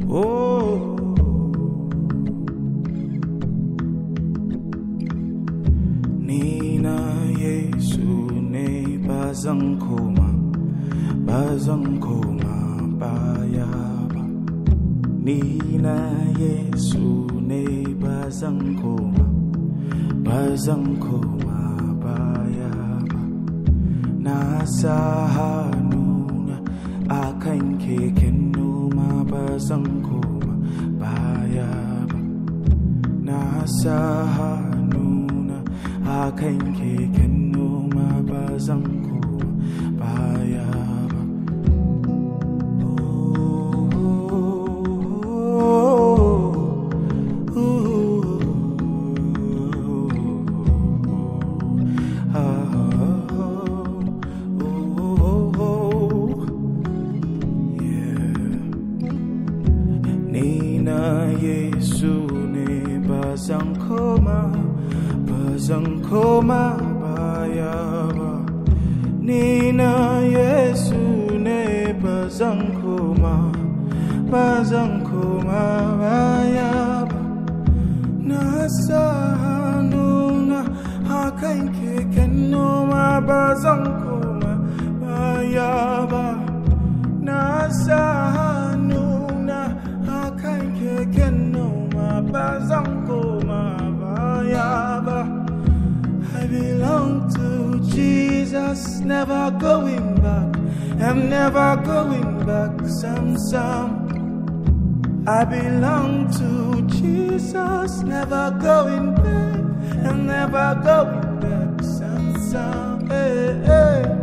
Oh, Nina Yesu ne bazan koma baya ba. Nina Yesu ne bazan koma baya ba. Na sa hannuna akan keken noma bazan koma baya ba. Na sa hannuna akan keken noma bazan koma baya ba. Nina Yesu ne bazan koma baya ba. Nina Yesu ne bazan koma baya ba. Na sa hannuna akan keken noma bazan koma baya ba. Na sa hannuna akan keken noma bazan koma baya ba. I belong to Jesus, never going back. I'm never going back, some. I belong to Jesus, never going back. I'm never going back, some. Hey, hey.